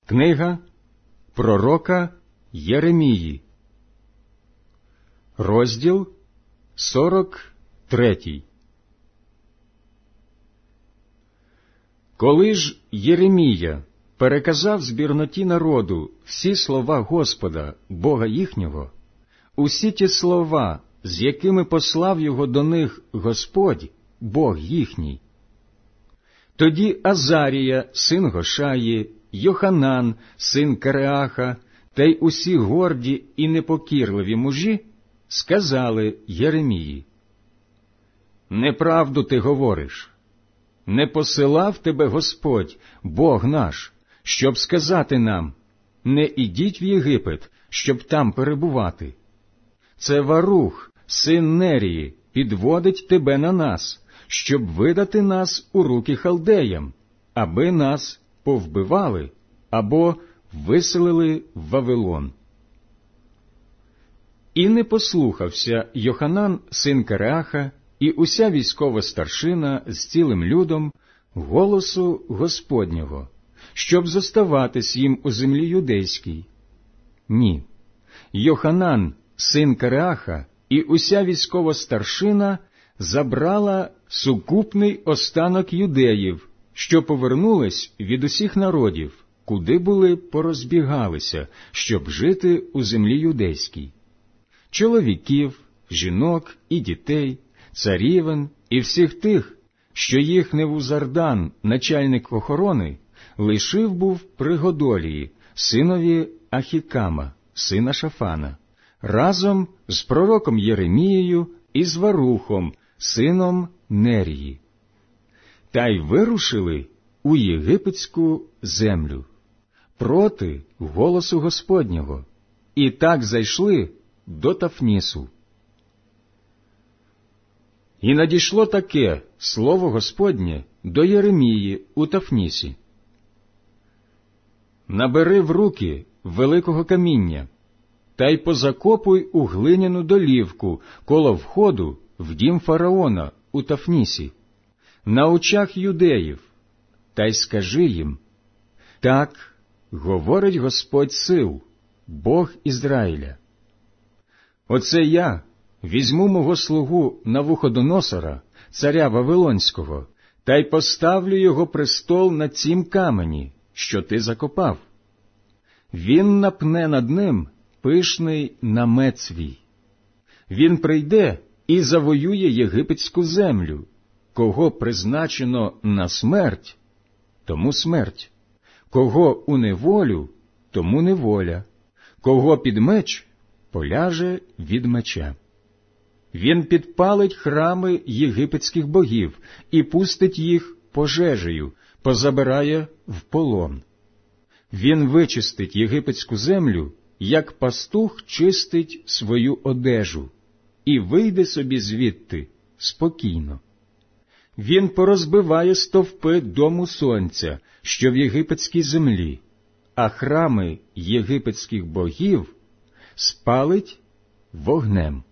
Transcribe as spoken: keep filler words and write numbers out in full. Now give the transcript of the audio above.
Книга пророка Єремії, розділ сорок третій. Коли ж Єремія переказав збірноті народу всі слова Господа, Бога їхнього, усі ті слова, з якими послав його до них Господь, Бог їхній, тоді Азарія, син Гошаї, Йоханан, син Кареаха, та й усі горді і непокірливі мужі сказали Єремії: «Неправду ти говориш. Не посилав тебе Господь, Бог наш, щоб сказати нам: не ідіть в Єгипет, щоб там перебувати. Це Варух, син Нерії, підводить тебе на нас, щоб видати нас у руки халдеям, аби нас повбивали або виселили в Вавилон». І не послухався Йоханан, син Кареаха, і уся військова старшина з цілим людом голосу Господнього, щоб зоставатись їм у землі юдейській. Ні, Йоханан, син Кареаха, і уся військова старшина забрала сукупний останок юдеїв, що повернулись від усіх народів, куди були порозбігалися, щоб жити у землі юдейській. Чоловіків, жінок і дітей, царівен і всіх тих, що їх Невузардан, начальник охорони, лишив був при Годолії, синові Ахікама, сина Шафана, разом з пророком Єремією і з Варухом, сином Нерії. Та й вирушили у єгипетську землю проти голосу Господнього, і так зайшли до Тафнісу. І надійшло таке слово Господнє до Єремії у Тафнісі: «Набери в руки великого каміння, та й позакопуй у глиняну долівку коло входу в дім фараона у Тафнісі, на очах юдеїв, та й скажи їм: так говорить Господь сил, Бог Ізраїля. Оце я візьму мого слугу Навуходоносора, царя Вавилонського, та й поставлю його престол на цім камені, що ти закопав. Він напне над ним пишний намет свій. Він прийде і завоює єгипетську землю. Кого призначено на смерть, тому смерть. Кого у неволю, тому неволя. Кого під меч, поляже від меча. Він підпалить храми єгипетських богів і пустить їх пожежею, позабирає в полон. Він вичистить єгипетську землю, як пастух чистить свою одежу, і вийде собі звідти спокійно. Він порозбиває стовпи дому сонця, що в єгипетській землі, а храми єгипетських богів спалить вогнем.